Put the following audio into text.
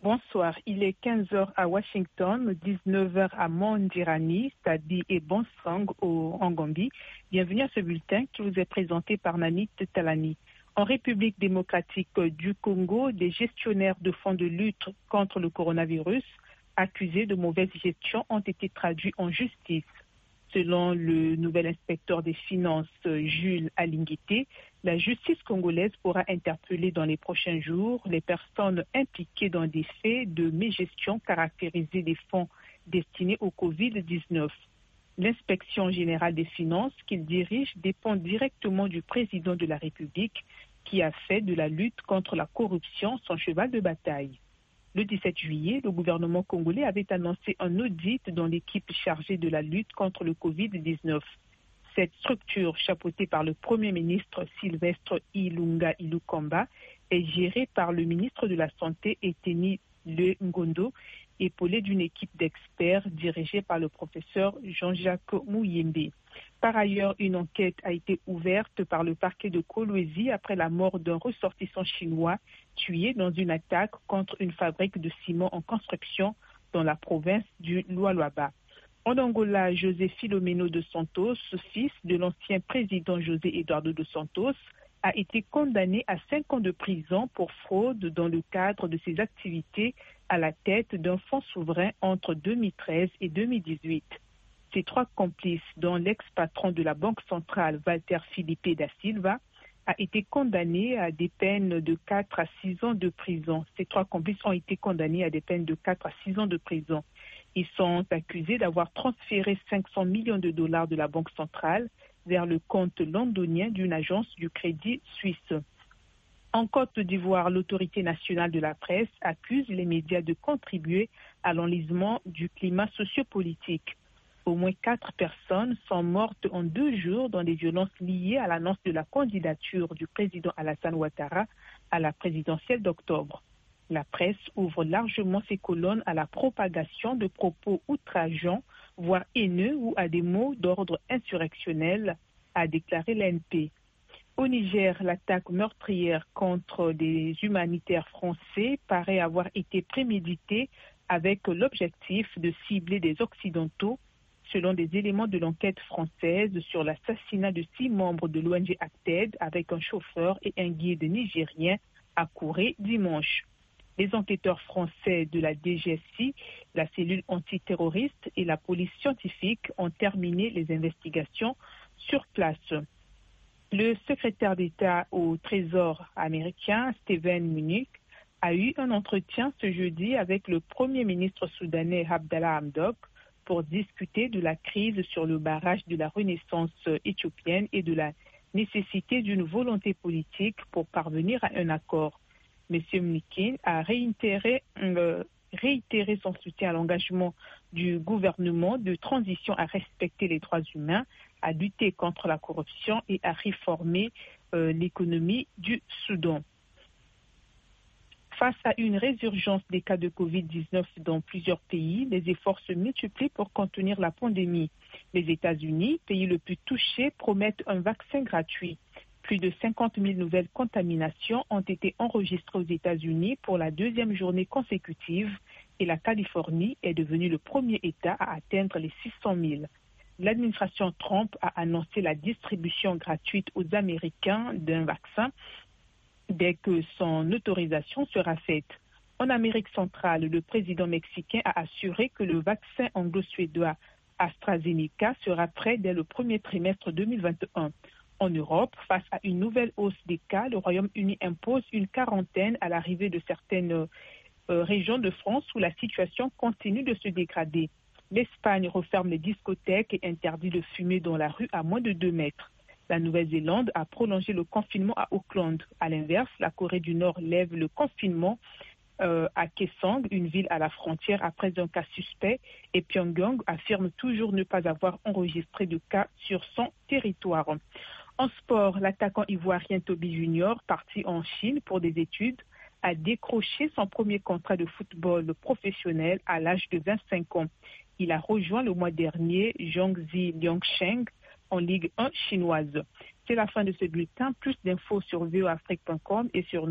Bonsoir, il est 15 heures à Washington, 19 heures à Mondirani, Stadi et Bonsang en Gambie. Bienvenue à ce bulletin qui vous est présenté par Nanit Talani. En République démocratique du Congo, des gestionnaires de fonds de lutte contre le coronavirus accusés de mauvaise gestion ont été traduits en justice. Selon le nouvel inspecteur des finances, Jules Alinguité, la justice congolaise pourra interpeller dans les prochains jours les personnes impliquées dans des faits de mégestion caractérisés des fonds destinés au Covid-19. L'inspection générale des finances qu'il dirige dépend directement du président de la République qui a fait de la lutte contre la corruption son cheval de bataille. Le 17 juillet, le gouvernement congolais avait annoncé un audit dans l'équipe chargée de la lutte contre le Covid-19. Cette structure, chapeautée par le Premier ministre Sylvestre Ilunga Ilukamba, est gérée par le ministre de la Santé Eteni Le Ngondo, épaulée d'une équipe d'experts dirigée par le professeur Jean-Jacques Mouyembe. Par ailleurs, une enquête a été ouverte par le parquet de Kolwezi après la mort d'un ressortissant chinois tué dans une attaque contre une fabrique de ciment en construction dans la province du Lualaba. En Angola, José Filomeno dos Santos, fils de l'ancien président José Eduardo dos Santos, a été condamné à 5 ans de prison pour fraude dans le cadre de ses activités à la tête d'un fonds souverain entre 2013 et 2018. Ces 3 complices, dont l'ex-patron de la Banque centrale, Walter Filipe da Silva, a été condamné à des peines de 4 à 6 ans de prison. Ces 3 complices ont été condamnés à des peines de 4 à 6 ans de prison. Ils sont accusés d'avoir transféré 500 millions de dollars de la Banque centrale vers le compte londonien d'une agence du crédit suisse. En Côte d'Ivoire, l'autorité nationale de la presse accuse les médias de contribuer à l'enlisement du climat sociopolitique. Au moins 4 personnes sont mortes en 2 jours dans des violences liées à l'annonce de la candidature du président Alassane Ouattara à la présidentielle d'octobre. La presse ouvre largement ses colonnes à la propagation de propos outrageants, voire haineux ou à des mots d'ordre insurrectionnel, a déclaré l'ANP. Au Niger, l'attaque meurtrière contre des humanitaires français paraît avoir été préméditée avec l'objectif de cibler des Occidentaux, selon des éléments de l'enquête française sur l'assassinat de 6 membres de l'ONG Acted avec un chauffeur et un guide nigérien à Kouré dimanche. Les enquêteurs français de la DGSI, la cellule antiterroriste et la police scientifique ont terminé les investigations sur place. Le secrétaire d'État au Trésor américain, Steven Mnuchin, a eu un entretien ce jeudi avec le Premier ministre soudanais Abdallah Hamdok pour discuter de la crise sur le barrage de la Renaissance éthiopienne et de la nécessité d'une volonté politique pour parvenir à un accord. M. Mnuchin a réitéré son soutien à l'engagement du gouvernement de transition à respecter les droits humains, à lutter contre la corruption et à réformer l'économie du Soudan. Face à une résurgence des cas de Covid-19 dans plusieurs pays, les efforts se multiplient pour contenir la pandémie. Les États-Unis, pays le plus touché, promettent un vaccin gratuit. Plus de 50 000 nouvelles contaminations ont été enregistrées aux États-Unis pour la 2e journée consécutive et la Californie est devenue le premier État à atteindre les 600 000. L'administration Trump a annoncé la distribution gratuite aux Américains d'un vaccin dès que son autorisation sera faite. En Amérique centrale, le président mexicain a assuré que le vaccin anglo-suédois AstraZeneca sera prêt dès le premier trimestre 2021. En Europe, face à une nouvelle hausse des cas, le Royaume-Uni impose une quarantaine à l'arrivée de certaines régions de France où la situation continue de se dégrader. L'Espagne referme les discothèques et interdit de fumer dans la rue à moins de 2 mètres. La Nouvelle-Zélande a prolongé le confinement à Auckland. À l'inverse, la Corée du Nord lève le confinement à Kaesong, une ville à la frontière après un cas suspect, et Pyongyang affirme toujours ne pas avoir enregistré de cas sur son territoire. En sport, l'attaquant ivoirien Toby Junior, parti en Chine pour des études, a décroché son premier contrat de football professionnel à l'âge de 25 ans. Il a rejoint le mois dernier Jiangxi Liangsheng en Ligue 1 chinoise. C'est la fin de ce bulletin. Plus d'infos sur voafrique.com et sur